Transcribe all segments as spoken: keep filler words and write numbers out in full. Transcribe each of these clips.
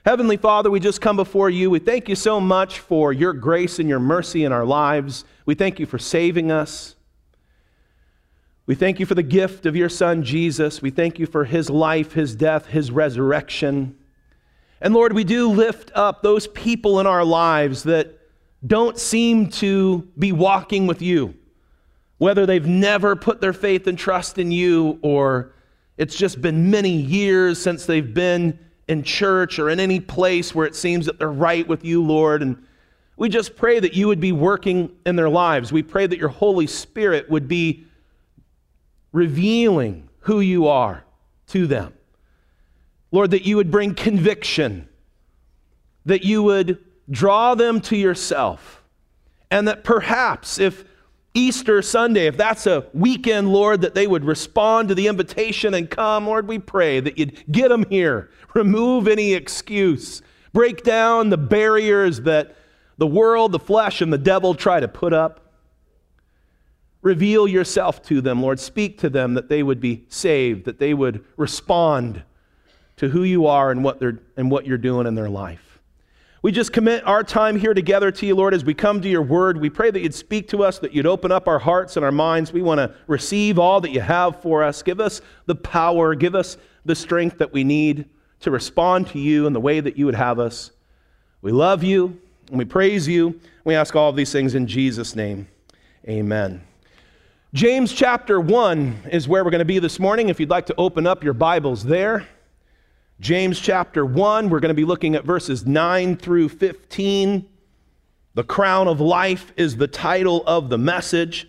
Heavenly Father, we just come before you. We thank you so much for your grace and your mercy in our lives. We thank you for saving us. We thank you for the gift of your Son, Jesus. We thank you for his life, his death, his resurrection. And Lord, we do lift up those people in our lives that don't seem to be walking with you, whether they've never put their faith and trust in you, or it's just been many years since they've been in church or in any place where it seems that they're right with you, Lord. And we just pray that you would be working in their lives. We pray that your Holy Spirit would be revealing who you are to them. Lord, that you would bring conviction, that you would draw them to yourself, and that perhaps if Easter Sunday, if that's a weekend, Lord, that they would respond to the invitation and come. Lord, we pray that you'd get them here, remove any excuse, break down the barriers that the world, the flesh, and the devil try to put up. Reveal yourself to them, Lord. Speak to them that they would be saved, that they would respond to who you are and what they're and what you're doing in their life. We just commit our time here together to you, Lord, as we come to your word. We pray that you'd speak to us, that you'd open up our hearts and our minds. We want to receive all that you have for us. Give us the power, give us the strength that we need to respond to you in the way that you would have us. We love you and we praise you. We ask all of these things in Jesus' name. Amen. James chapter one is where we're going to be this morning. If you'd like to open up your Bibles there. James chapter one, we're going to be looking at verses nine through fifteen. The crown of life is the title of the message.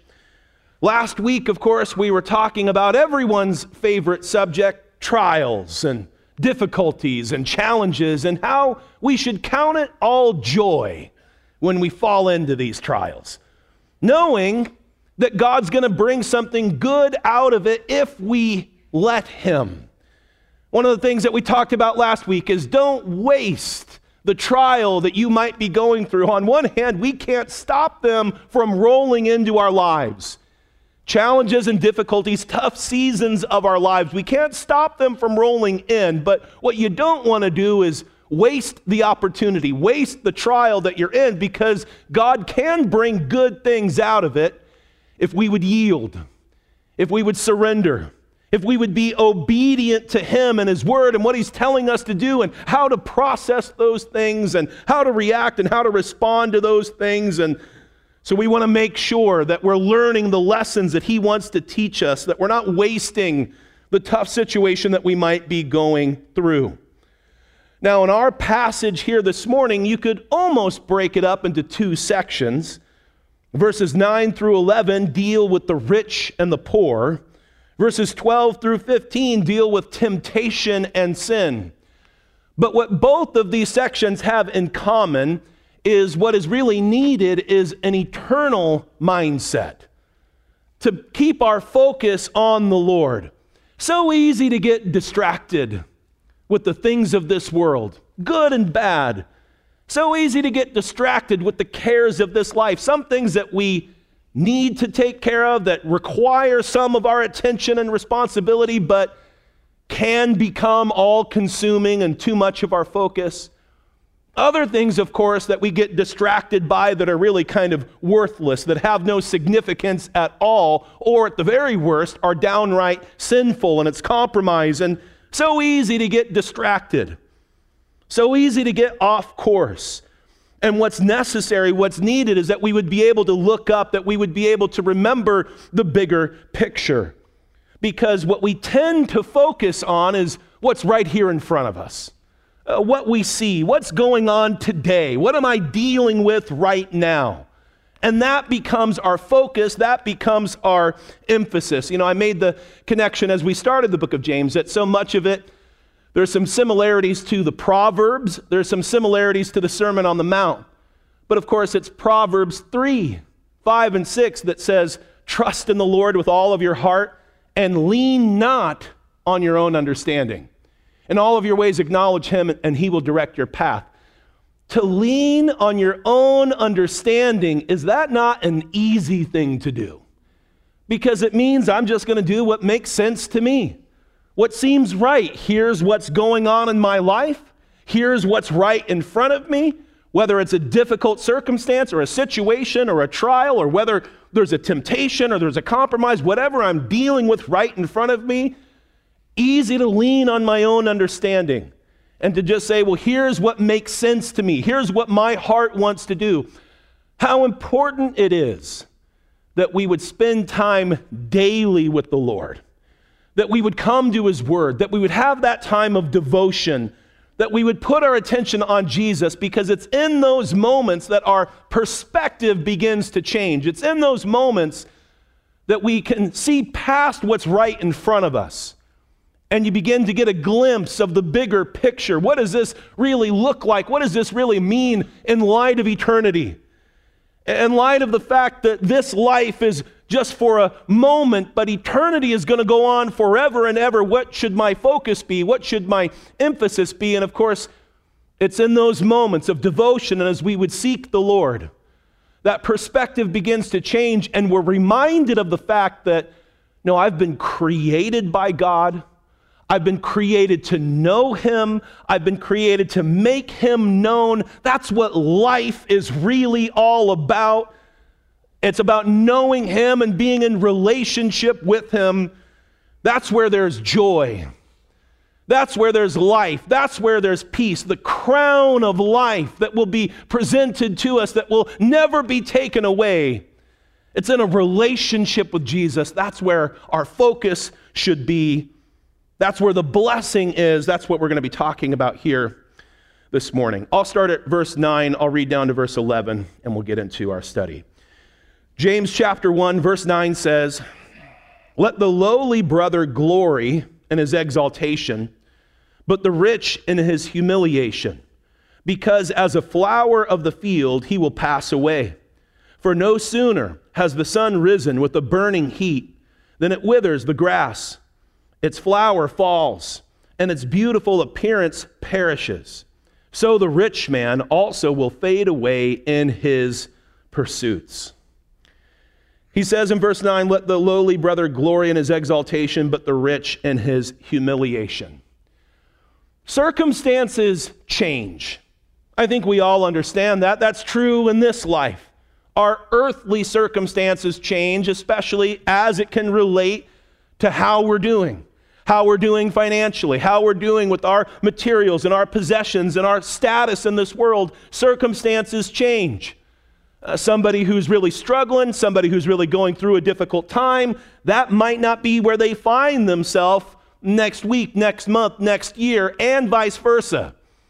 Last week, of course, we were talking about everyone's favorite subject, trials and difficulties and challenges, and how we should count it all joy when we fall into these trials, knowing that God's going to bring something good out of it if we let him. One of the things that we talked about last week is don't waste the trial that you might be going through. On one hand, we can't stop them from rolling into our lives. Challenges and difficulties, tough seasons of our lives, we can't stop them from rolling in. But what you don't want to do is waste the opportunity, waste the trial that you're in, because God can bring good things out of it if we would yield, if we would surrender, if we would be obedient to him and his word and what he's telling us to do and how to process those things and how to react and how to respond to those things. And so we want to make sure that we're learning the lessons that he wants to teach us, that we're not wasting the tough situation that we might be going through. Now, in our passage here this morning, you could almost break it up into two sections. Verses nine through eleven deal with the rich and the poor. Verses twelve through fifteen deal with temptation and sin. But what both of these sections have in common is what is really needed is an eternal mindset to keep our focus on the Lord. So easy to get distracted with the things of this world, good and bad. So easy to get distracted with the cares of this life. Some things that we need to take care of that require some of our attention and responsibility, but can become all-consuming and too much of our focus. Other things, of course, that we get distracted by that are really kind of worthless, that have no significance at all, or at the very worst, are downright sinful, and it's compromise, and so easy to get distracted. So easy to get off course. And what's necessary, what's needed is that we would be able to look up, that we would be able to remember the bigger picture. Because what we tend to focus on is what's right here in front of us. Uh, what we see, what's going on today, what am I dealing with right now? And that becomes our focus, that becomes our emphasis. You know, I made the connection as we started the book of James that so much of it, there's some similarities to the Proverbs. There's some similarities to the Sermon on the Mount. But of course, it's Proverbs three, five, and six that says, trust in the Lord with all of your heart and lean not on your own understanding. In all of your ways acknowledge him and he will direct your path. To lean on your own understanding, is that not an easy thing to do? Because it means I'm just going to do what makes sense to me. What seems right. Here's what's going on in my life. Here's what's right in front of me, whether it's a difficult circumstance or a situation or a trial, or whether there's a temptation or there's a compromise, whatever I'm dealing with right in front of me, easy to lean on my own understanding and to just say, well, here's what makes sense to me. Here's what my heart wants to do. How important it is that we would spend time daily with the Lord, that we would come to His Word, that we would have that time of devotion, that we would put our attention on Jesus, because it's in those moments that our perspective begins to change. It's in those moments that we can see past what's right in front of us. And you begin to get a glimpse of the bigger picture. What does this really look like? What does this really mean in light of eternity? In light of the fact that this life is just for a moment, but eternity is going to go on forever and ever. What should my focus be? What should my emphasis be? And of course, it's in those moments of devotion, and as we would seek the Lord, that perspective begins to change, and we're reminded of the fact that, no, I've been created by God. I've been created to know Him. I've been created to make Him known. That's what life is really all about. It's about knowing Him and being in relationship with Him. That's where there's joy. That's where there's life. That's where there's peace. The crown of life that will be presented to us, that will never be taken away. It's in a relationship with Jesus. That's where our focus should be. That's where the blessing is. That's what we're going to be talking about here this morning. I'll start at verse nine. I'll read down to verse eleven, and we'll get into our study. James chapter one, verse nine says, "Let the lowly brother glory in his exaltation, but the rich in his humiliation, because as a flower of the field he will pass away. For no sooner has the sun risen with a burning heat than it withers the grass. Its flower falls, and its beautiful appearance perishes. So the rich man also will fade away in his pursuits." He says in verse nine, "Let the lowly brother glory in his exaltation, but the rich in his humiliation." Circumstances change. I think we all understand that. That's true in this life. Our earthly circumstances change, especially as it can relate to how we're doing. How we're doing financially, how we're doing with our materials and our possessions and our status in this world. Circumstances change. Uh, somebody who's really struggling, somebody who's really going through a difficult time, that might not be where they find themselves next week, next month, next year, and vice versa.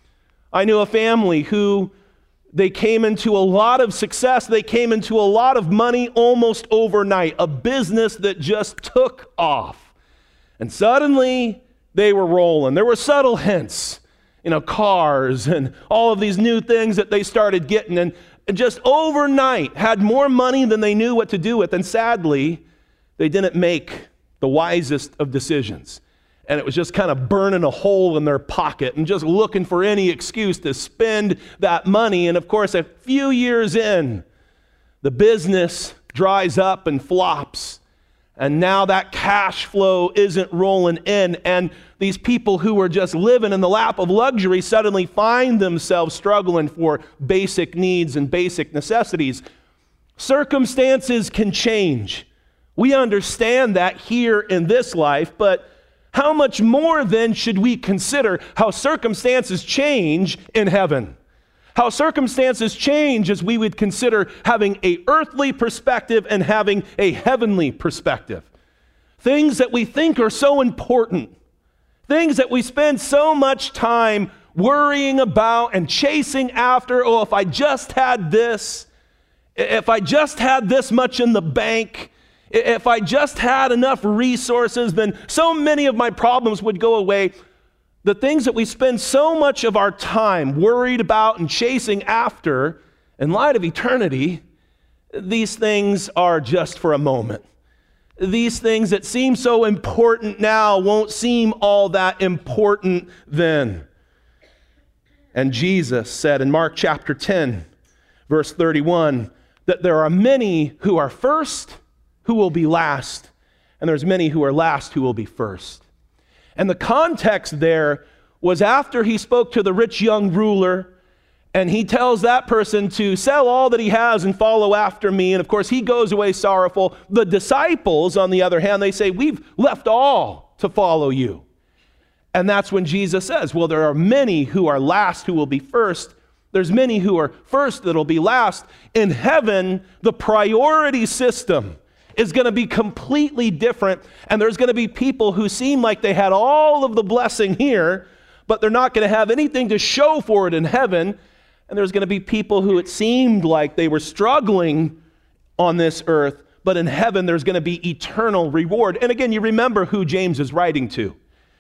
I knew a family who they came into a lot of success, they came into a lot of money almost overnight, a business that just took off. And suddenly, they were rolling. There were subtle hints, you know, cars and all of these new things that they started getting. And just overnight, had more money than they knew what to do with. And sadly, they didn't make the wisest of decisions. And it was just kind of burning a hole in their pocket and just looking for any excuse to spend that money. And of course, a few years in, the business dries up and flops. And now that cash flow isn't rolling in, and these people who were just living in the lap of luxury suddenly find themselves struggling for basic needs and basic necessities. Circumstances can change. We understand that here in this life, but how much more then should we consider how circumstances change in heaven? How circumstances change as we would consider having an earthly perspective and having a heavenly perspective. Things that we think are so important, things that we spend so much time worrying about and chasing after. Oh, if I just had this, if I just had this much in the bank, if I just had enough resources, then so many of my problems would go away. The things that we spend so much of our time worried about and chasing after, in light of eternity, these things are just for a moment. These things that seem so important now won't seem all that important then. And Jesus said in Mark chapter ten, verse thirty-one, that there are many who are first who will be last, and there's many who are last who will be first. And the context there was after he spoke to the rich young ruler, and he tells that person to sell all that he has and follow after me. And of course, he goes away sorrowful. The disciples, on the other hand, they say, we've left all to follow you. And that's when Jesus says, well, there are many who are last who will be first. There's many who are first that'll be last. In heaven, the priority system is going to be completely different. And there's going to be people who seem like they had all of the blessing here, but they're not going to have anything to show for it in heaven. And there's going to be people who it seemed like they were struggling on this earth, but in heaven there's going to be eternal reward. And again, you remember who James is writing to.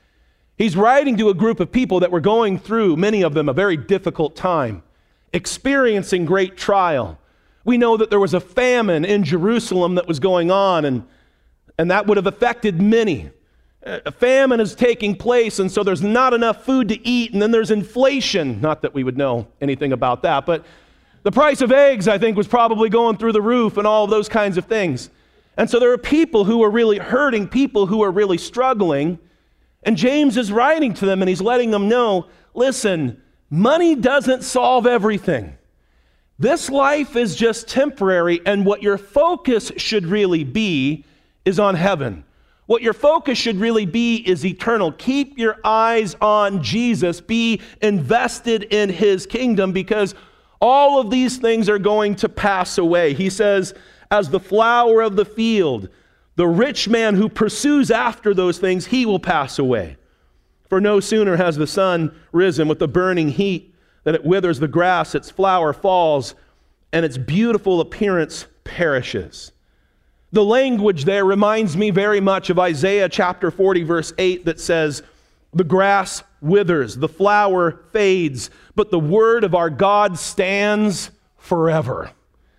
He's writing to a group of people that were going through, many of them, a very difficult time, experiencing great trial. We know that there was a famine in Jerusalem that was going on, and, and that would have affected many. A famine is taking place, and so there's not enough food to eat, and then there's inflation. Not that we would know anything about that, but the price of eggs, I think, was probably going through the roof and all of those kinds of things. And so there are people who are really hurting, people who are really struggling, and James is writing to them, and he's letting them know, listen, money doesn't solve everything. This life is just temporary, and what your focus should really be is on heaven. What your focus should really be is eternal. Keep your eyes on Jesus. Be invested in his kingdom, because all of these things are going to pass away. He says, as the flower of the field, the rich man who pursues after those things, he will pass away. For no sooner has the sun risen with the burning heat that it withers the grass, its flower falls, and its beautiful appearance perishes. The language there reminds me very much of Isaiah chapter forty, verse eight, that says, the grass withers, the flower fades, but the word of our God stands forever.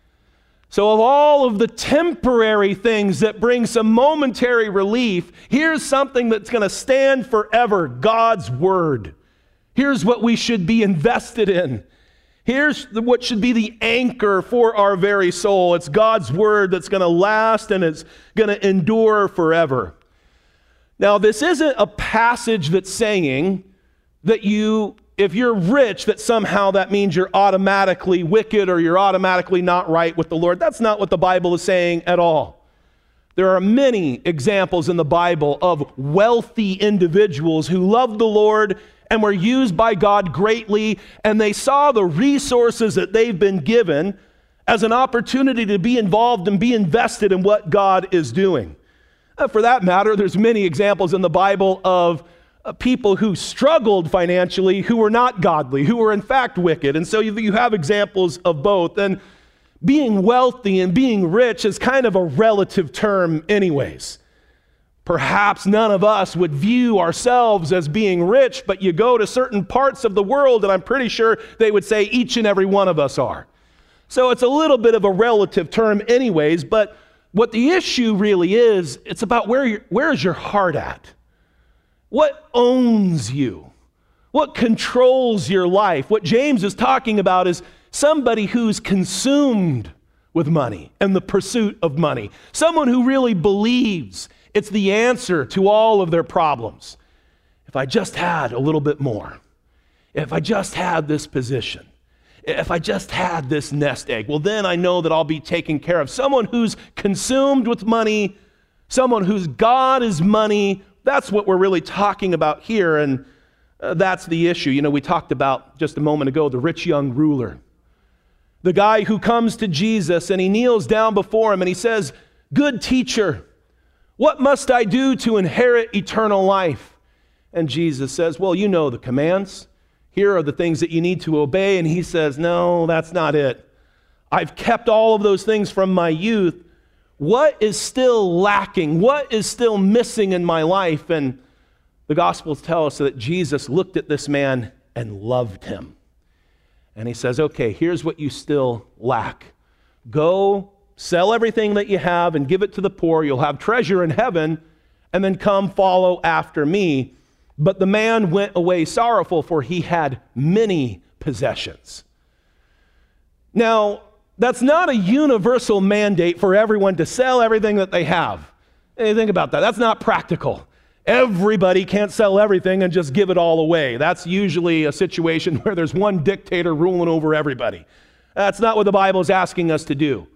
So of all of the temporary things that bring some momentary relief, here's something that's going to stand forever, God's word. Here's what we should be invested in. Here's what should be the anchor for our very soul. It's God's word that's going to last and it's going to endure forever. Now, this isn't a passage that's saying that you, if you're rich, that somehow that means you're automatically wicked or you're automatically not right with the Lord. That's not what the Bible is saying at all. There are many examples in the Bible of wealthy individuals who loved the Lord and were used by God greatly, and they saw the resources that they've been given as an opportunity to be involved and be invested in what God is doing. Uh, for that matter, there's many examples in the Bible of uh, people who struggled financially, who were not godly, who were in fact wicked. And so you, you have examples of both. And being wealthy and being rich is kind of a relative term anyways. Perhaps none of us would view ourselves as being rich, but you go to certain parts of the world, and I'm pretty sure they would say each and every one of us are. So it's a little bit of a relative term anyways, but what the issue really is, it's about where you're, where is your heart at? What owns you? What controls your life? What James is talking about is somebody who's consumed with money and the pursuit of money. Someone who really believes it's the answer to all of their problems. If I just had a little bit more, if I just had this position, if I just had this nest egg, well, then I know that I'll be taken care of. Someone who's consumed with money, someone whose God is money, that's what we're really talking about here, and uh, that's the issue. You know, we talked about just a moment ago the rich young ruler, the guy who comes to Jesus and he kneels down before him and he says, "Good teacher, what must I do to inherit eternal life?" And Jesus says, "Well, you know the commands. Here are the things that you need to obey." And he says, "No, that's not it. I've kept all of those things from my youth. What is still lacking? What is still missing in my life?" And the Gospels tell us that Jesus looked at this man and loved him. And he says, "Okay, here's what you still lack. Go sell everything that you have and give it to the poor. You'll have treasure in heaven, and then come follow after me." But the man went away sorrowful, for he had many possessions. Now, that's not a universal mandate for everyone to sell everything that they have. Hey, think about that. That's not practical. everybody can't sell everything and just give it all away. That's usually a situation where there's one dictator ruling over everybody. That's not what the Bible is asking us to do.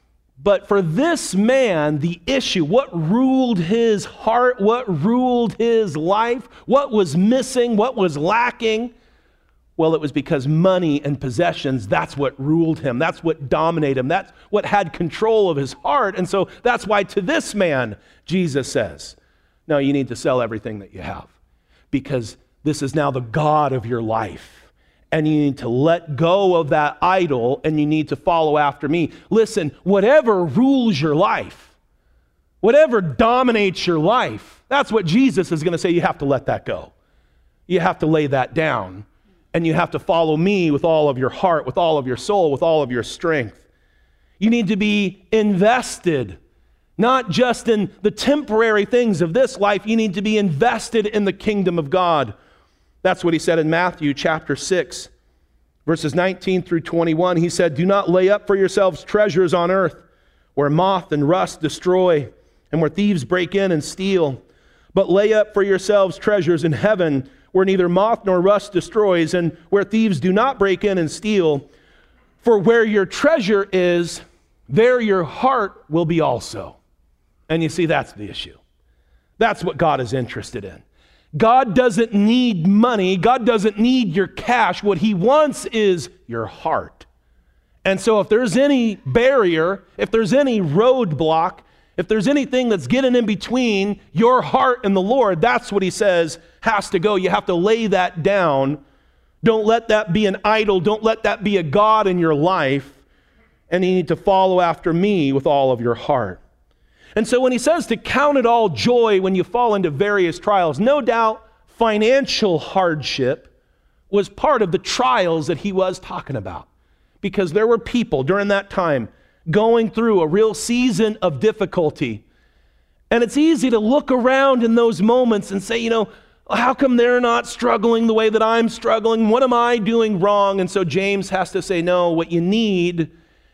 But for this man, the issue, what ruled his heart, what ruled his life, what was missing, what was lacking, well, it was because money and possessions, that's what ruled him. That's what dominated him. That's what had control of his heart. And so that's why to this man, Jesus says, no, you need to sell everything that you have, because this is now the God of your life. And you need to let go of that idol, and you need to follow after me. Listen, whatever rules your life, whatever dominates your life, that's what Jesus is going to say. You have to let that go. You have to lay that down, and you have to follow me with all of your heart, with all of your soul, with all of your strength. You need to be invested, not just in the temporary things of this life. You need to be invested in the kingdom of God. That's what he said in Matthew chapter six, verses nineteen through twenty-one. He said, do not lay up for yourselves treasures on earth, where moth and rust destroy, and where thieves break in and steal. But lay up for yourselves treasures in heaven, where neither moth nor rust destroys, and where thieves do not break in and steal. For where your treasure is, there your heart will be also. And you see, that's the issue. That's what God is interested in. God doesn't need money. God doesn't need your cash. What he wants is your heart. And so if there's any barrier, if there's any roadblock, if there's anything that's getting in between your heart and the Lord, that's what he says has to go. You have to lay that down. Don't let that be an idol. Don't let that be a God in your life. And you need to follow after me with all of your heart. And so when he says to count it all joy when you fall into various trials, no doubt financial hardship was part of the trials that he was talking about. Because there were people during that time going through a real season of difficulty. And it's easy to look around in those moments and say, you know, how come they're not struggling the way that I'm struggling? What am I doing wrong? And so James has to say, no, what you need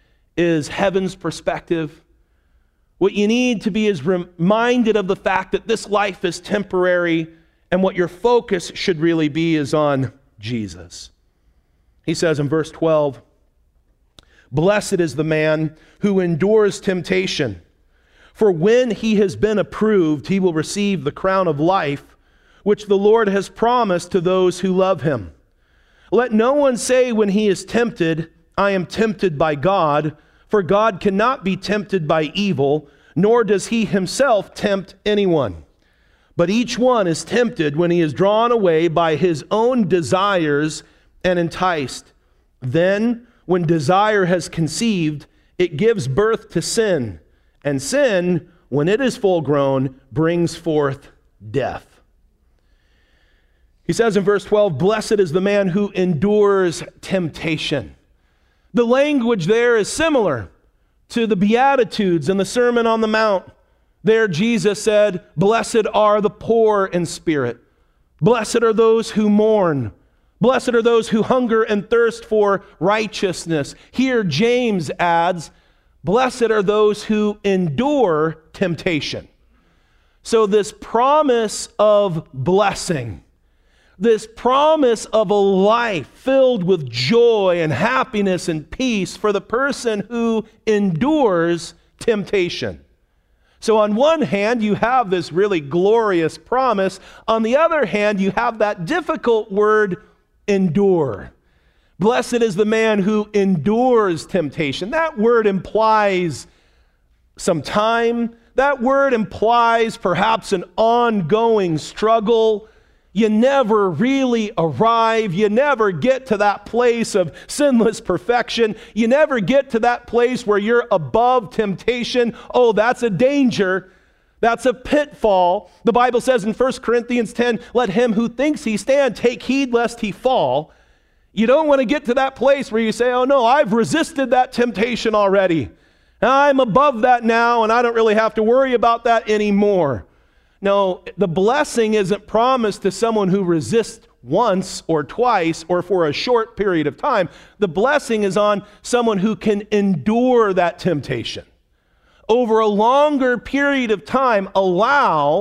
is heaven's perspective. What you need to be is reminded of the fact that this life is temporary, and what your focus should really be is on Jesus. He says in verse twelve, blessed is the man who endures temptation, for when he has been approved, he will receive the crown of life, which the Lord has promised to those who love him. Let no one say when he is tempted, I am tempted by God, for God cannot be tempted by evil, nor does he himself tempt anyone. But each one is tempted when he is drawn away by his own desires and enticed. Then, when desire has conceived, it gives birth to sin. And sin, when it is full grown, brings forth death. He says in verse twelve, blessed is the man who endures temptation. The language there is similar to the Beatitudes and the Sermon on the Mount. There Jesus said, blessed are the poor in spirit. Blessed are those who mourn. Blessed are those who hunger and thirst for righteousness. Here James adds, blessed are those who endure temptation. So this promise of blessing, this promise of a life filled with joy and happiness and peace for the person who endures temptation. So on one hand, you have this really glorious promise. On the other hand, you have that difficult word, endure. Blessed is the man who endures temptation. That word implies some time. That word implies perhaps an ongoing struggle. You never really arrive. You never get to that place of sinless perfection. You never get to that place where you're above temptation. Oh, that's a danger. That's a pitfall. The Bible says in First Corinthians ten, let him who thinks he stand take heed lest he fall. You don't want to get to that place where you say, oh no, I've resisted that temptation already. I'm above that now, and I don't really have to worry about that anymore. No, the blessing isn't promised to someone who resists once or twice or for a short period of time. The blessing is on someone who can endure that temptation. Over a longer period of time, allow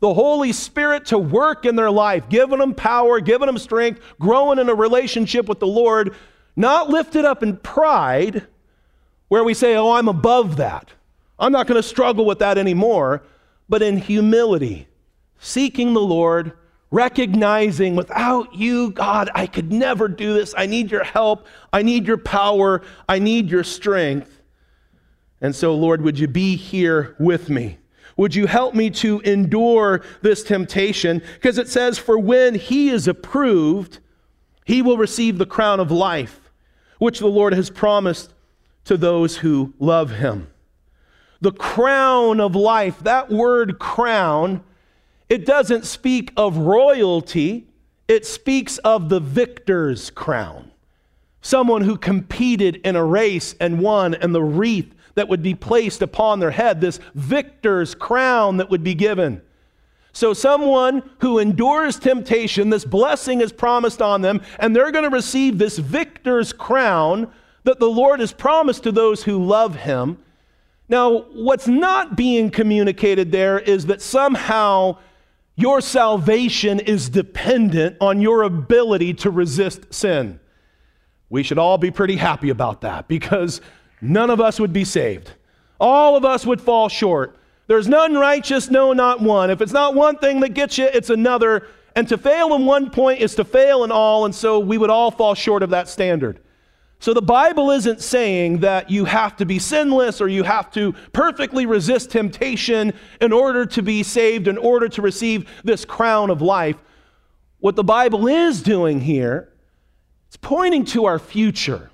the Holy Spirit to work in their life, giving them power, giving them strength, growing in a relationship with the Lord, not lifted up in pride, where we say, oh, I'm above that. I'm not going to struggle with that anymore, but in humility, seeking the Lord, recognizing without you, God, I could never do this. I need your help. I need your power. I need your strength. And so, Lord, would you be here with me? Would you help me to endure this temptation? Because it says, for when he is approved, he will receive the crown of life, which the Lord has promised to those who love him. The crown of life, that word crown, it doesn't speak of royalty. It speaks of the victor's crown. Someone who competed in a race and won, and the wreath that would be placed upon their head, this victor's crown that would be given. So someone who endures temptation, this blessing is promised on them, and they're going to receive this victor's crown that the Lord has promised to those who love him. Now, what's not being communicated there is that somehow your salvation is dependent on your ability to resist sin. We should all be pretty happy about that, because none of us would be saved. All of us would fall short. There's none righteous, no, not one. If it's not one thing that gets you, it's another. And to fail in one point is to fail in all, and so we would all fall short of that standard. So the Bible isn't saying that you have to be sinless or you have to perfectly resist temptation in order to be saved, in order to receive this crown of life. What the Bible is doing here, it's pointing to our future.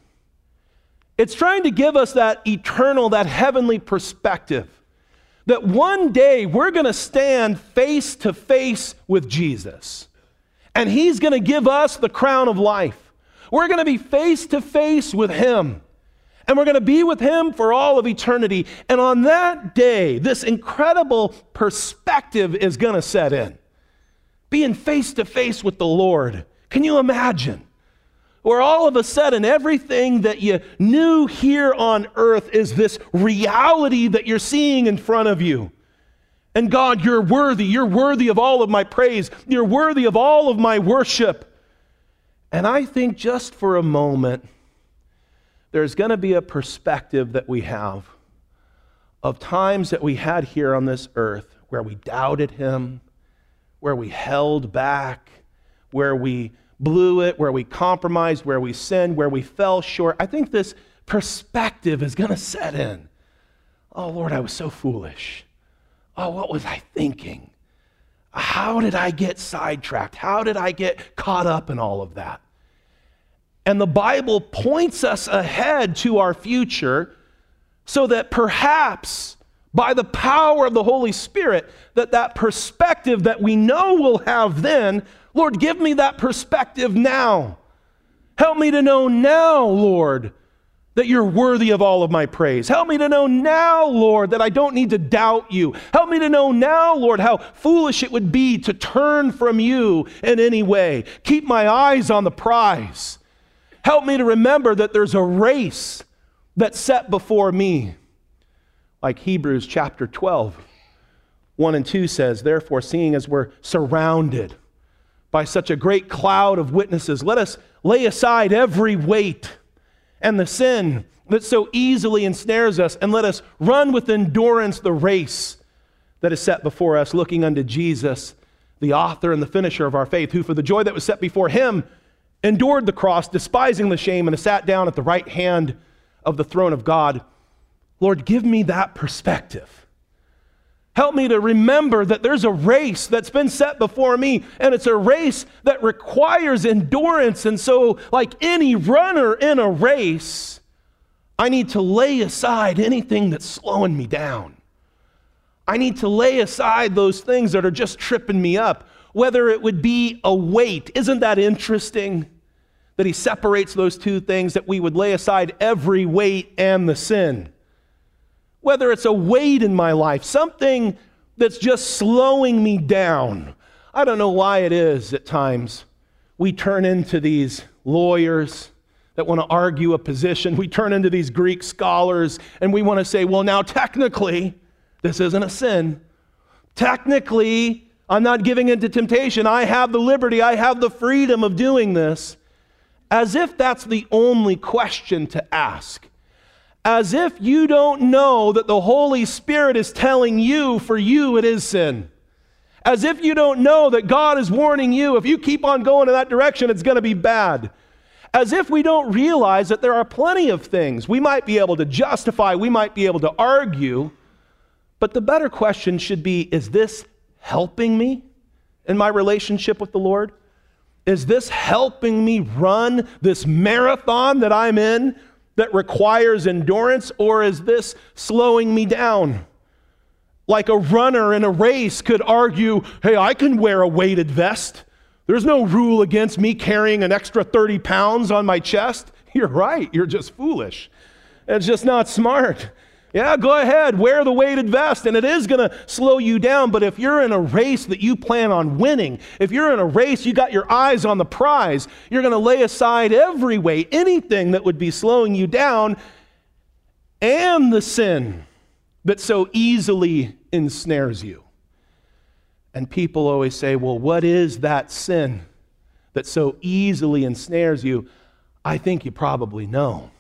It's trying to give us that eternal, that heavenly perspective, that one day we're going to stand face to face with Jesus, and he's going to give us the crown of life. We're going to be face to face with him, and we're going to be with him for all of eternity. And on that day, this incredible perspective is going to set in. Being face to face with the Lord. Can you imagine? Where all of a sudden, everything that you knew here on earth is this reality that you're seeing in front of you. And God, you're worthy. You're worthy of all of my praise. You're worthy of all of my worship. And I think just for a moment, there's going to be a perspective that we have of times that we had here on this earth where we doubted him, where we held back, where we blew it, where we compromised, where we sinned, where we fell short. I think this perspective is going to set in. Oh, Lord, I was so foolish. Oh, what was I thinking? How did I get sidetracked? How did I get caught up in all of that? And the Bible points us ahead to our future so that perhaps by the power of the Holy Spirit, that that perspective that we know we'll have then, Lord, give me that perspective now. Help me to know now, Lord, that you're worthy of all of my praise. Help me to know now, Lord, that I don't need to doubt you. Help me to know now, Lord, how foolish it would be to turn from you in any way. Keep my eyes on the prize. Help me to remember that there's a race that's set before me. Like Hebrews chapter twelve, one and two says, therefore, seeing as we're surrounded by such a great cloud of witnesses, let us lay aside every weight and the sin that so easily ensnares us, and let us run with endurance the race that is set before us, looking unto Jesus, the author and the finisher of our faith, who for the joy that was set before him endured the cross, despising the shame, and has sat down at the right hand of the throne of God. Lord, give me that perspective. Help me to remember that there's a race that's been set before me, and it's a race that requires endurance. And so, like any runner in a race, I need to lay aside anything that's slowing me down. I need to lay aside those things that are just tripping me up, whether it would be a weight. Isn't that interesting that he separates those two things, that we would lay aside every weight and the sin? Whether it's a weight in my life, something that's just slowing me down. I don't know why it is at times we turn into these lawyers that want to argue a position. We turn into these Greek scholars and we want to say, well, now technically, this isn't a sin. Technically, I'm not giving in to temptation. I have the liberty. I have the freedom of doing this. As if that's the only question to ask. As if you don't know that the Holy Spirit is telling you, for you it is sin. As if you don't know that God is warning you, if you keep on going in that direction, it's going to be bad. As if we don't realize that there are plenty of things we might be able to justify, we might be able to argue, but the better question should be, is this helping me in my relationship with the Lord? Is this helping me run this marathon that I'm in that requires endurance, or is this slowing me down? Like a runner in a race could argue, hey, I can wear a weighted vest. There's no rule against me carrying an extra thirty pounds on my chest. You're right, you're just foolish. It's just not smart. Yeah, go ahead, wear the weighted vest, and it is going to slow you down. But if you're in a race that you plan on winning, if you're in a race, you got your eyes on the prize, you're going to lay aside every weight, anything that would be slowing you down, and the sin that so easily ensnares you. And people always say, well, what is that sin that so easily ensnares you? I think you probably know.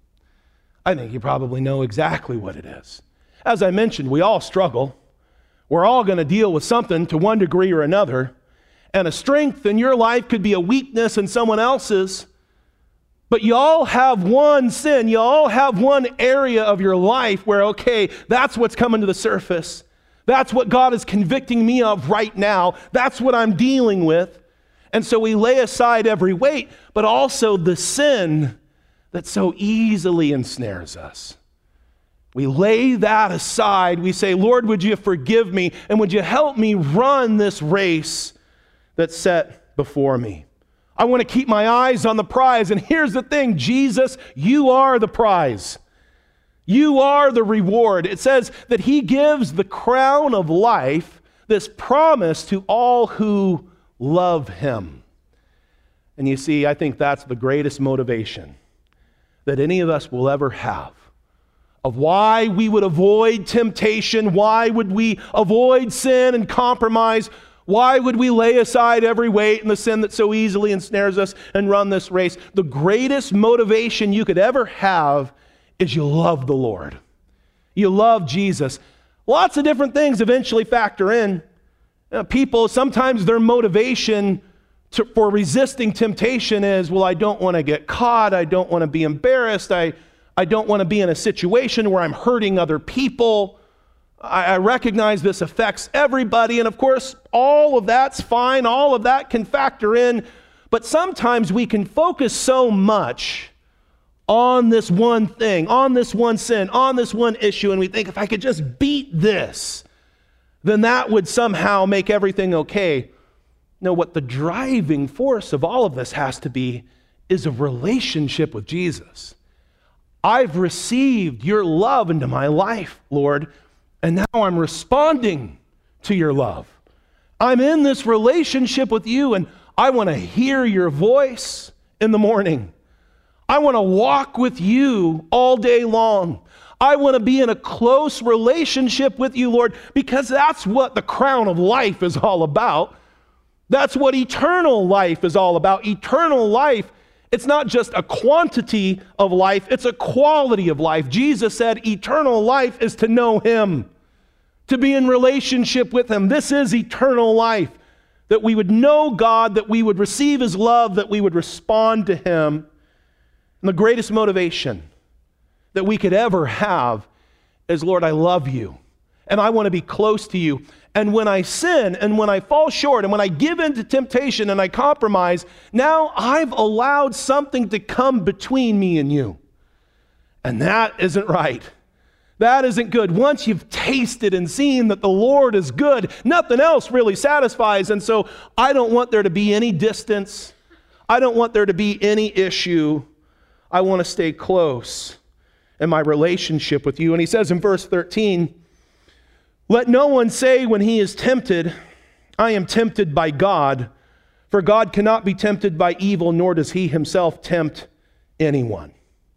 I think you probably know exactly what it is. As I mentioned, we all struggle. We're all going to deal with something to one degree or another. And a strength in your life could be a weakness in someone else's. But you all have one sin. You all have one area of your life where, okay, that's what's coming to the surface. That's what God is convicting me of right now. That's what I'm dealing with. And so we lay aside every weight, but also the sin that so easily ensnares us. We lay that aside. We say, Lord, would you forgive me, and would you help me run this race that's set before me? I want to keep my eyes on the prize. And here's the thing, Jesus, you are the prize. You are the reward. It says that he gives the crown of life, this promise to all who love him. And you see, I think that's the greatest motivation that any of us will ever have of why we would avoid temptation, why would we avoid sin and compromise, why would we lay aside every weight and the sin that so easily ensnares us and run this race. The greatest motivation you could ever have is you love the Lord. You love Jesus. Lots of different things eventually factor in. Uh, people, sometimes their motivation to, for resisting temptation is, well, I don't want to get caught. I don't want to be embarrassed. I, I don't want to be in a situation where I'm hurting other people. I, I recognize this affects everybody. And of course, all of that's fine. All of that can factor in. But sometimes we can focus so much on this one thing, on this one sin, on this one issue, and we think, if I could just beat this, then that would somehow make everything okay. No, what the driving force of all of this has to be is a relationship with Jesus. I've received your love into my life, Lord, and now I'm responding to your love. I'm in this relationship with you, and I want to hear your voice in the morning. I want to walk with you all day long. I want to be in a close relationship with you, Lord, because that's what the crown of life is all about. That's what eternal life is all about. Eternal life, it's not just a quantity of life, it's a quality of life. Jesus said eternal life is to know him, to be in relationship with him. This is eternal life, that we would know God, that we would receive his love, that we would respond to him. And the greatest motivation that we could ever have is, Lord, I love you, and I want to be close to you. And when I sin, and when I fall short, and when I give in to temptation and I compromise, now I've allowed something to come between me and you. And that isn't right. That isn't good. Once you've tasted and seen that the Lord is good, nothing else really satisfies. And so I don't want there to be any distance. I don't want there to be any issue. I want to stay close in my relationship with you. And he says in verse thirteen, let no one say when he is tempted, I am tempted by God, for God cannot be tempted by evil, nor does he himself tempt anyone.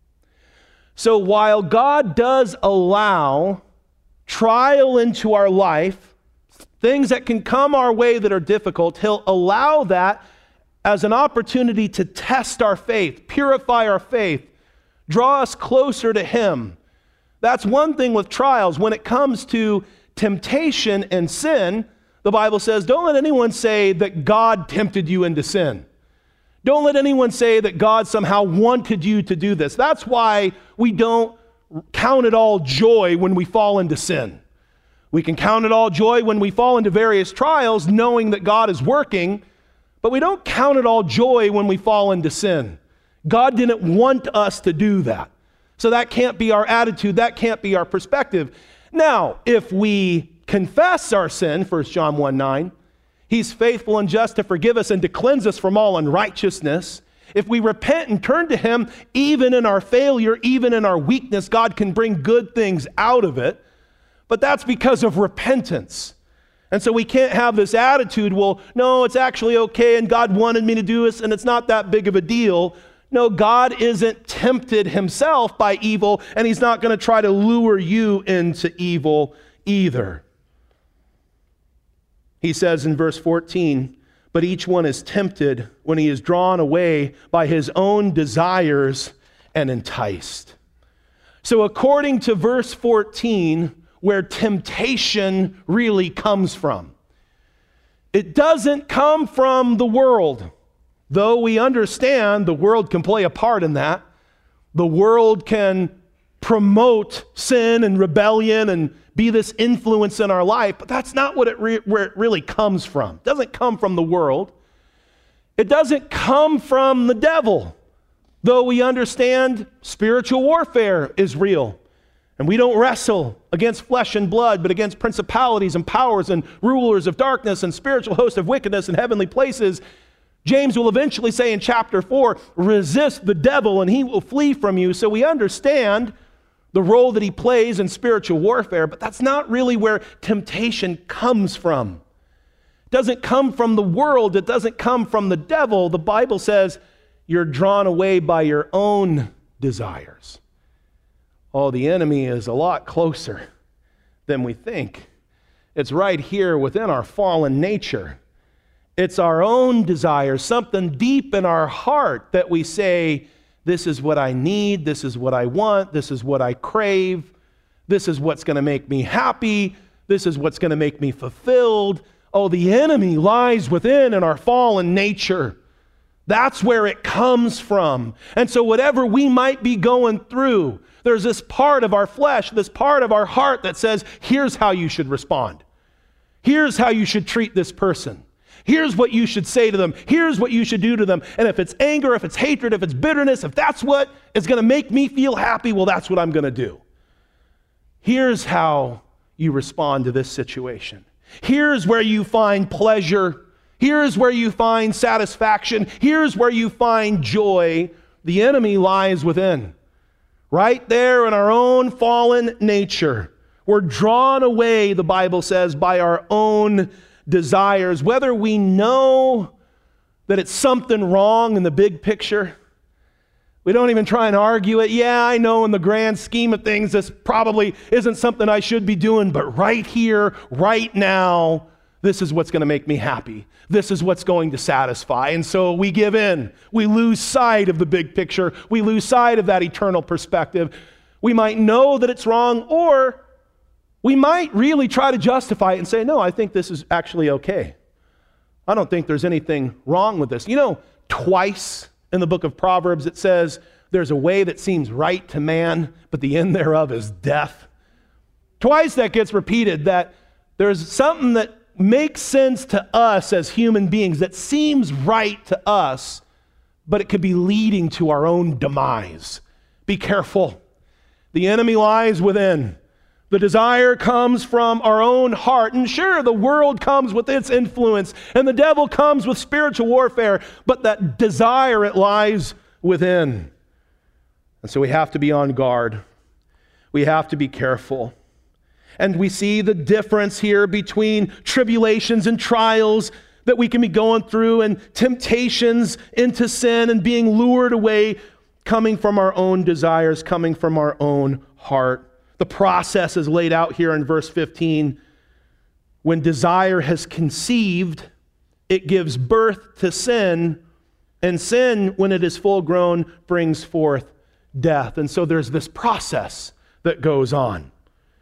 So while God does allow trial into our life, things that can come our way that are difficult, he'll allow that as an opportunity to test our faith, purify our faith, draw us closer to him. That's one thing with trials. When it comes to temptation and sin, the Bible says, don't let anyone say that God tempted you into sin. Don't let anyone say that God somehow wanted you to do this. That's why we don't count it all joy when we fall into sin. We can count it all joy when we fall into various trials, knowing that God is working, but we don't count it all joy when we fall into sin. God didn't want us to do that. So that can't be our attitude. That can't be our perspective. Now, if we confess our sin, First John one nine, he's faithful and just to forgive us and to cleanse us from all unrighteousness. If we repent and turn to him, even in our failure, even in our weakness, God can bring good things out of it. But that's because of repentance. And so we can't have this attitude, well, no, it's actually okay and God wanted me to do this and it's not that big of a deal. No, God isn't tempted himself by evil, and he's not going to try to lure you into evil either. He says in verse fourteen, but each one is tempted when he is drawn away by his own desires and enticed. So according to verse fourteen, where temptation really comes from, it doesn't come from the world. Though we understand the world can play a part in that. The world can promote sin and rebellion and be this influence in our life, but that's not what it re- where it really comes from. It doesn't come from the world. It doesn't come from the devil. Though we understand spiritual warfare is real. And we don't wrestle against flesh and blood, but against principalities and powers and rulers of darkness and spiritual hosts of wickedness in heavenly places. James will eventually say in chapter four, resist the devil and he will flee from you. So we understand the role that he plays in spiritual warfare, but that's not really where temptation comes from. It doesn't come from the world. It doesn't come from the devil. The Bible says you're drawn away by your own desires. Oh, the enemy is a lot closer than we think. It's right here within our fallen nature. It's our own desires, something deep in our heart that we say, this is what I need, this is what I want, this is what I crave, this is what's going to make me happy, this is what's going to make me fulfilled. Oh, the enemy lies within in our fallen nature. That's where it comes from. And so whatever we might be going through, there's this part of our flesh, this part of our heart that says, here's how you should respond. Here's how you should treat this person. Here's what you should say to them. Here's what you should do to them. And if it's anger, if it's hatred, if it's bitterness, if that's what is going to make me feel happy, well, that's what I'm going to do. Here's how you respond to this situation. Here's where you find pleasure. Here's where you find satisfaction. Here's where you find joy. The enemy lies within. Right there in our own fallen nature. We're drawn away, the Bible says, by our own desires, whether we know that it's something wrong in the big picture. We don't even try and argue it. Yeah, I know in the grand scheme of things, this probably isn't something I should be doing, but right here, right now, this is what's going to make me happy. This is what's going to satisfy. And so we give in. We lose sight of the big picture. We lose sight of that eternal perspective. We might know that it's wrong, or we might really try to justify it and say, no, I think this is actually okay. I don't think there's anything wrong with this. You know, twice in the book of Proverbs it says, there's a way that seems right to man, but the end thereof is death. Twice that gets repeated, that there's something that makes sense to us as human beings, that seems right to us, but it could be leading to our own demise. Be careful. The enemy lies within. The desire comes from our own heart. And sure, the world comes with its influence, and the devil comes with spiritual warfare, but that desire, it lies within. And so we have to be on guard. We have to be careful. And we see the difference here between tribulations and trials that we can be going through, and temptations into sin and being lured away, coming from our own desires, coming from our own heart. The process is laid out here in verse fifteen. When desire has conceived, it gives birth to sin, and sin, when it is full grown, brings forth death. And so there's this process that goes on.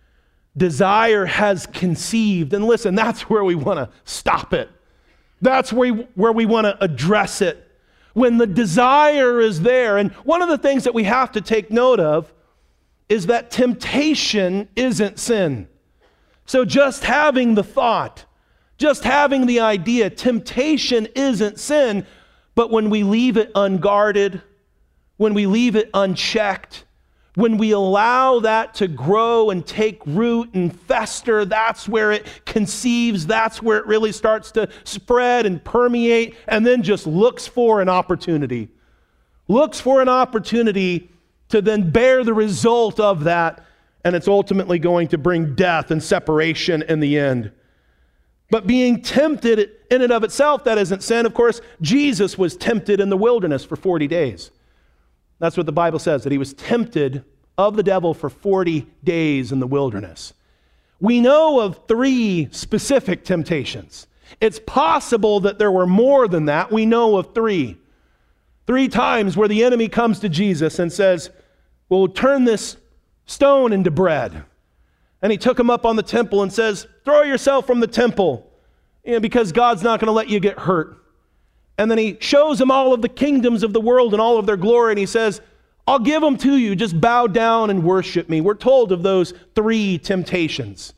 Desire has conceived, and listen, that's where we want to stop it. That's where we, where we want to address it. When the desire is there, and one of the things that we have to take note of is that temptation isn't sin. So just having the thought, just having the idea, temptation isn't sin, but when we leave it unguarded, when we leave it unchecked, when we allow that to grow and take root and fester, that's where it conceives, that's where it really starts to spread and permeate, and then just looks for an opportunity. Looks for an opportunity to then bear the result of that, and it's ultimately going to bring death and separation in the end. But being tempted in and of itself, that isn't sin. Of course, Jesus was tempted in the wilderness for forty days. That's what the Bible says, that he was tempted of the devil for forty days in the wilderness. We know of three specific temptations. It's possible that there were more than that. We know of three. Three times where the enemy comes to Jesus and says, well, turn this stone into bread. And he took him up on the temple and says, throw yourself from the temple, you know, because God's not going to let you get hurt. And then he shows him all of the kingdoms of the world and all of their glory, and he says, I'll give them to you, just bow down and worship me. We're told of those three temptations.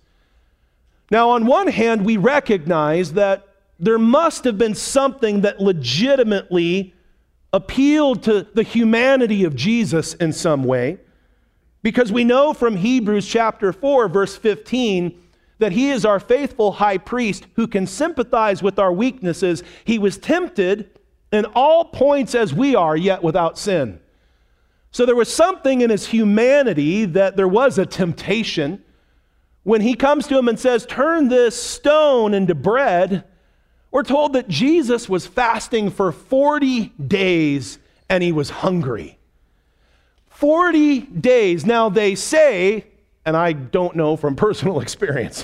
Now, on one hand, we recognize that there must have been something that legitimately appealed to the humanity of Jesus in some way, because we know from Hebrews chapter four, verse fifteen, that he is our faithful high priest who can sympathize with our weaknesses. He was tempted in all points as we are, yet without sin. So there was something in his humanity that there was a temptation. When he comes to him and says, turn this stone into bread, we're told that Jesus was fasting for forty days and he was hungry. forty days. Now they say, and I don't know from personal experience,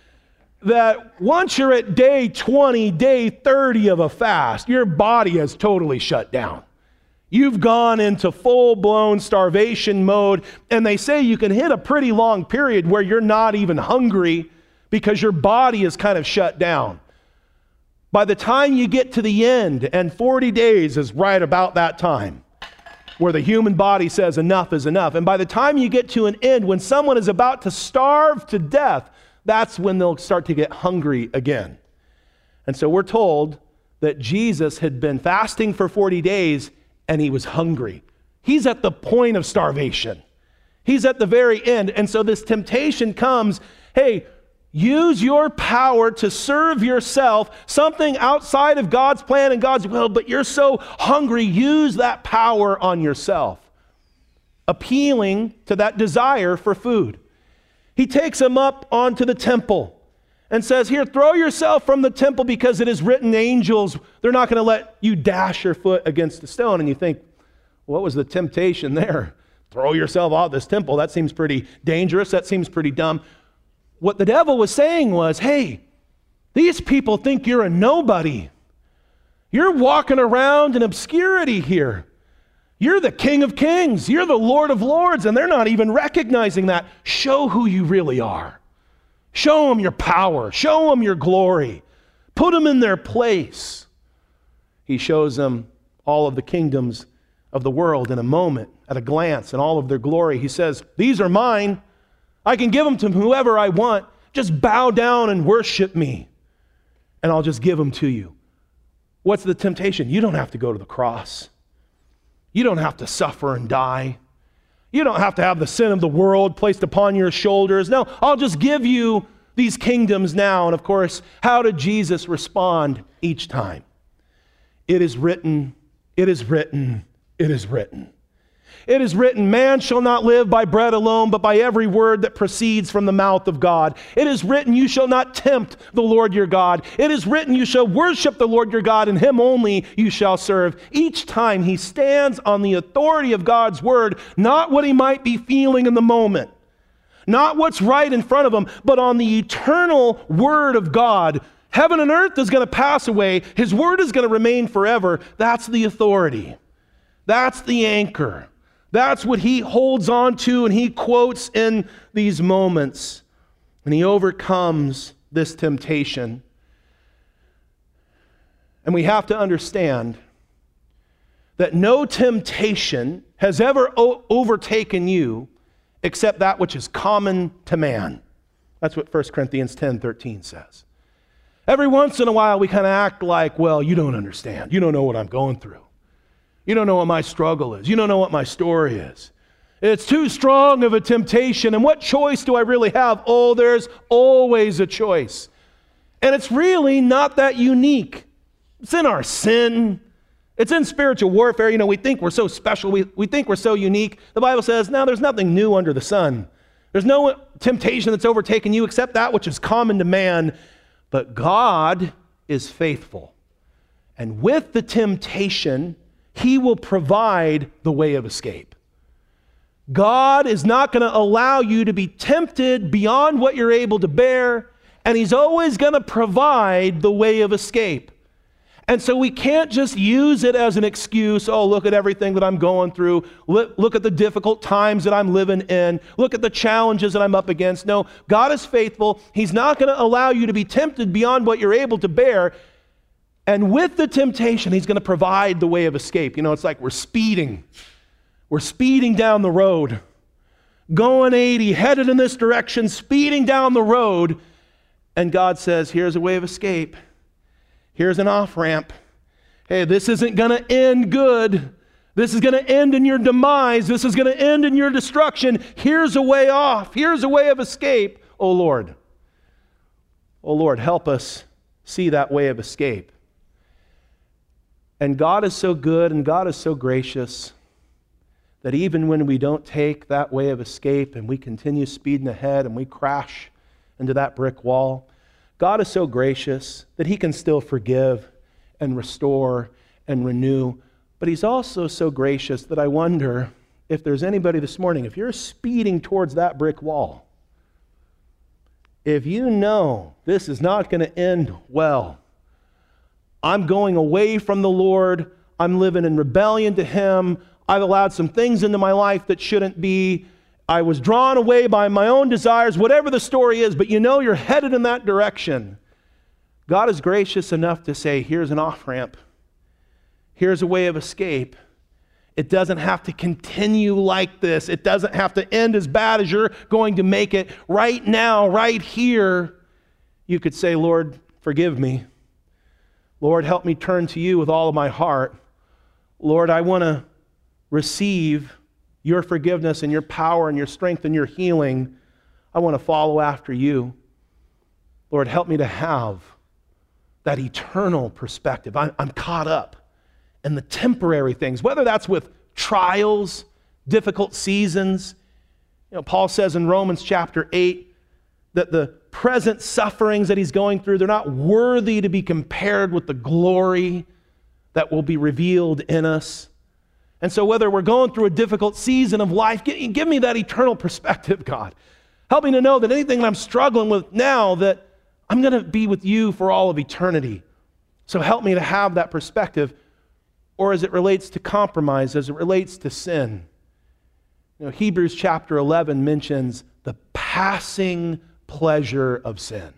that once you're at day twenty, day thirty of a fast, your body has totally shut down. You've gone into full-blown starvation mode, and they say you can hit a pretty long period where you're not even hungry because your body is kind of shut down. By the time you get to the end, and forty days is right about that time, where the human body says enough is enough. And by the time you get to an end, when someone is about to starve to death, that's when they'll start to get hungry again. And so we're told that Jesus had been fasting for forty days and he was hungry. He's at the point of starvation. He's at the very end. And so this temptation comes, hey, use your power to serve yourself, something outside of God's plan and God's will, but you're so hungry, use that power on yourself. Appealing to that desire for food. He takes him up onto the temple and says, here, throw yourself from the temple because it is written, angels, they're not going to let you dash your foot against a stone. And you think, what was the temptation there? Throw yourself off this temple. That seems pretty dangerous. That seems pretty dumb. What the devil was saying was, hey, these people think you're a nobody. You're walking around in obscurity here. You're the King of Kings. You're the Lord of Lords, and they're not even recognizing that. Show who you really are. Show them your power. Show them your glory. Put them in their place. He shows them all of the kingdoms of the world in a moment, at a glance, and all of their glory. He says, these are mine. I can give them to whoever I want. Just bow down and worship me, and I'll just give them to you. What's the temptation? You don't have to go to the cross. You don't have to suffer and die. You don't have to have the sin of the world placed upon your shoulders. No, I'll just give you these kingdoms now. And of course, how did Jesus respond each time? It is written, it is written, it is written. It is written, man shall not live by bread alone, but by every word that proceeds from the mouth of God. It is written, you shall not tempt the Lord your God. It is written, you shall worship the Lord your God, and him only you shall serve. Each time he stands on the authority of God's word, not what he might be feeling in the moment, not what's right in front of them, but on the eternal Word of God. Heaven and earth is going to pass away. His Word is going to remain forever. That's the authority. That's the anchor. That's what he holds on to and he quotes in these moments. And he overcomes this temptation. And we have to understand that no temptation has ever o- overtaken you except that which is common to man. That's what First Corinthians ten thirteen says. Every once in a while we kind of act like, well, you don't understand. You don't know what I'm going through. You don't know what my struggle is. You don't know what my story is. It's too strong of a temptation. And what choice do I really have? Oh, there's always a choice. And it's really not that unique. It's in our sin. It's in spiritual warfare. You know, we think we're so special. We, we think we're so unique. The Bible says, no, there's nothing new under the sun. There's no temptation that's overtaken you except that which is common to man. But God is faithful. And with the temptation, he will provide the way of escape. God is not going to allow you to be tempted beyond what you're able to bear, and he's always going to provide the way of escape. And so we can't just use it as an excuse. Oh, look at everything that I'm going through. Look, look at the difficult times that I'm living in. Look at the challenges that I'm up against. No, God is faithful. He's not going to allow you to be tempted beyond what you're able to bear. And with the temptation, he's going to provide the way of escape. You know, it's like we're speeding. We're speeding down the road, going eighty, headed in this direction, speeding down the road. And God says, here's a way of escape. Here's an off-ramp. Hey, this isn't going to end good. This is going to end in your demise. This is going to end in your destruction. Here's a way off. Here's a way of escape. Oh, Lord. Oh, Lord, help us see that way of escape. And God is so good and God is so gracious that even when we don't take that way of escape and we continue speeding ahead and we crash into that brick wall, God is so gracious that he can still forgive and restore and renew. But he's also so gracious that I wonder if there's anybody this morning, if you're speeding towards that brick wall, if you know this is not going to end well, I'm going away from the Lord, I'm living in rebellion to him, I've allowed some things into my life that shouldn't be, I was drawn away by my own desires, whatever the story is, but you know you're headed in that direction. God is gracious enough to say, here's an off-ramp. Here's a way of escape. It doesn't have to continue like this. It doesn't have to end as bad as you're going to make it. Right now, right here, you could say, Lord, forgive me. Lord, help me turn to you with all of my heart. Lord, I want to receive your forgiveness and your power and your strength and your healing. I want to follow after you. Lord, help me to have that eternal perspective. I'm, I'm caught up in the temporary things, whether that's with trials, difficult seasons. You know, Paul says in Romans chapter eight that the present sufferings that he's going through, they're not worthy to be compared with the glory that will be revealed in us. And so whether we're going through a difficult season of life, give, give me that eternal perspective, God. Help me to know that anything that I'm struggling with now, that I'm going to be with you for all of eternity. So help me to have that perspective. Or as it relates to compromise, as it relates to sin. You know, Hebrews chapter eleven mentions the passing pleasure of sin.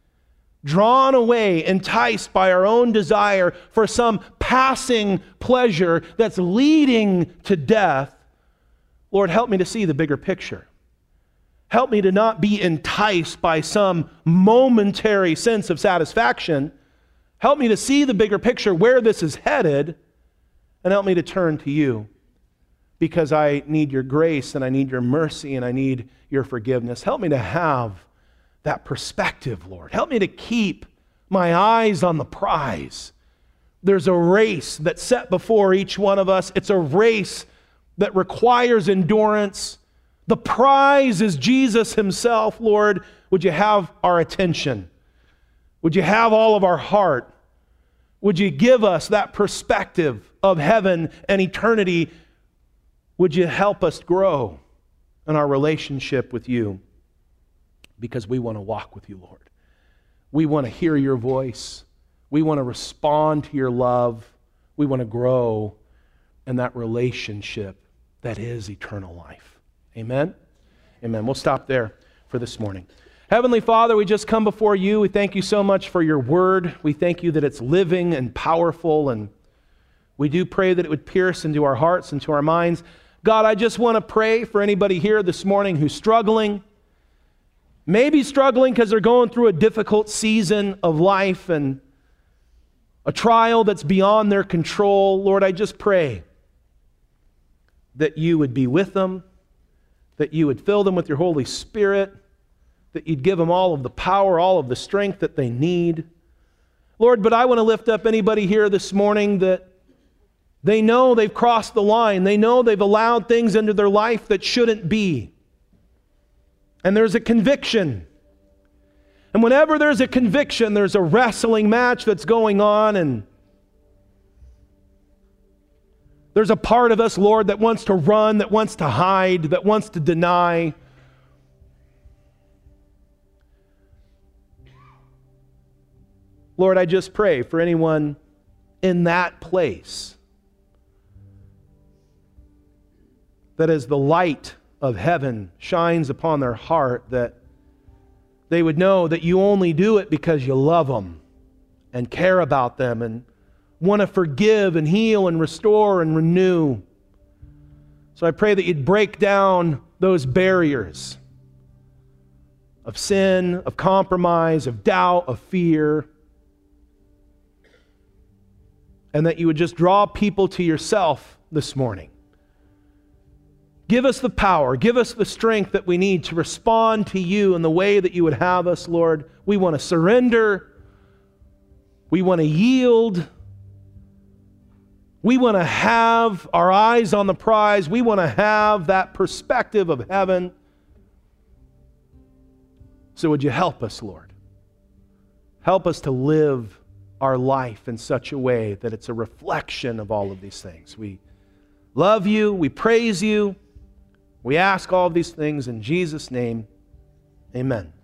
Drawn away, enticed by our own desire for some passing pleasure that's leading to death. Lord, help me to see the bigger picture. Help me to not be enticed by some momentary sense of satisfaction. Help me to see the bigger picture, where this is headed, and help me to turn to you, because I need your grace and I need your mercy and I need your forgiveness. Help me to have that perspective, Lord. Help me to keep my eyes on the prize. There's a race that's set before each one of us. It's a race that requires endurance. The prize is Jesus himself, Lord. Would you have our attention? Would you have all of our heart? Would you give us that perspective of heaven and eternity? Would you help us grow in our relationship with you? because we want to walk with you, Lord. We want to hear your voice. We want to respond to your love. We want to grow in that relationship that is eternal life. Amen? Amen. We'll stop there for this morning. Heavenly Father, we just come before you. We thank you so much for your word. We thank you that it's living and powerful, and we do pray that it would pierce into our hearts, into our minds. God, I just want to pray for anybody here this morning who's struggling, maybe struggling because they're going through a difficult season of life and a trial that's beyond their control. Lord, I just pray that you would be with them, that you would fill them with your Holy Spirit, that you'd give them all of the power, all of the strength that they need. Lord, but I want to lift up anybody here this morning that they know they've crossed the line. They know they've allowed things into their life that shouldn't be. And there's a conviction. And whenever there's a conviction, there's a wrestling match that's going on, and there's a part of us, Lord, that wants to run, that wants to hide, that wants to deny. Lord, I just pray for anyone in that place that as the light of heaven shines upon their heart, that they would know that you only do it because you love them and care about them and want to forgive and heal and restore and renew. So I pray that you'd break down those barriers of sin, of compromise, of doubt, of fear, and that you would just draw people to yourself this morning. Give us the power, give us the strength that we need to respond to you in the way that you would have us, Lord. We want to surrender. We want to yield. We want to have our eyes on the prize. We want to have that perspective of heaven. So would you help us, Lord? Help us to live our life in such a way that it's a reflection of all of these things. We love you. We praise you. We ask all of these things in Jesus' name. Amen.